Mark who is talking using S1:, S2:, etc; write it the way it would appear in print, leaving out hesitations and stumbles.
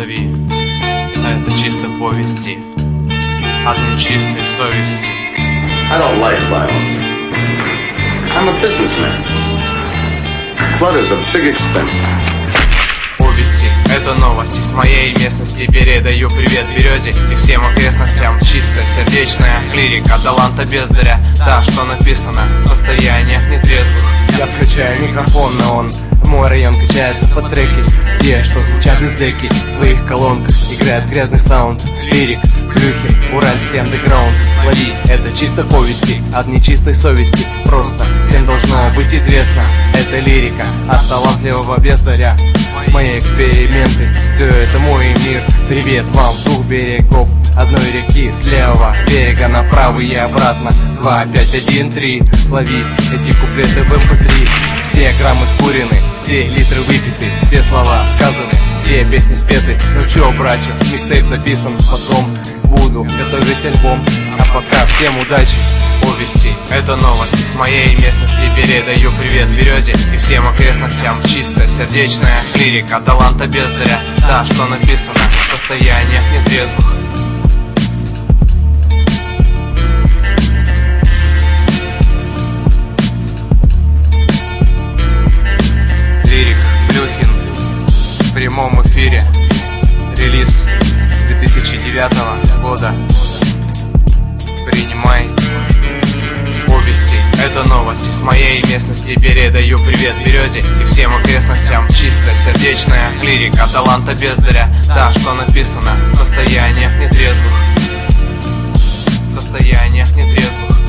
S1: лови. Это чисто повести от нечистой совести.
S2: I don't like violence. I'm a businessman. Blood is a big expense.
S1: Повести — это новости с моей местности. Передаю привет березе и всем окрестностям. Чистая сердечная лирика таланта бездаря. Та, что написана в состояниях нетрезвых.
S3: Я включаю микрофон, но он в мой район качается по треке. Те, что звучат из деки, в твоих колонках играет грязный саунд. Лирик, Плюхин, уральский андеграунд. Лови, это чисто повести от нечистой совести. Просто всем должно быть известно, это лирика от талантливого бездаря. Мои эксперименты, все это мой мир. Привет вам, двух берегов одной реки. С левого берега направо и обратно. 2, 5, 1, 3. Лови эти куплеты в MP3. Все граммы скурены, все литры выпиты, все слова сказаны, все песни спеты. Ну чё, братья, микстейп записан, потом буду готовить альбом. А пока всем удачи.
S1: Повести — это новости с моей местности. Передаю привет березе и всем окрестностям. Чистая сердечная лирика таланта бездаря. Та, что написана в состояниях нетрезвых. Лирик, Плюхин в прямом эфире. Релиз 2009 года. Принимай. Повести — это новости с моей местности. Передаю привет березе и всем окрестностям. Чистая сердечная лирика таланта бездаря. Та, что написана в состояниях нетрезвых. В состояниях нетрезвых.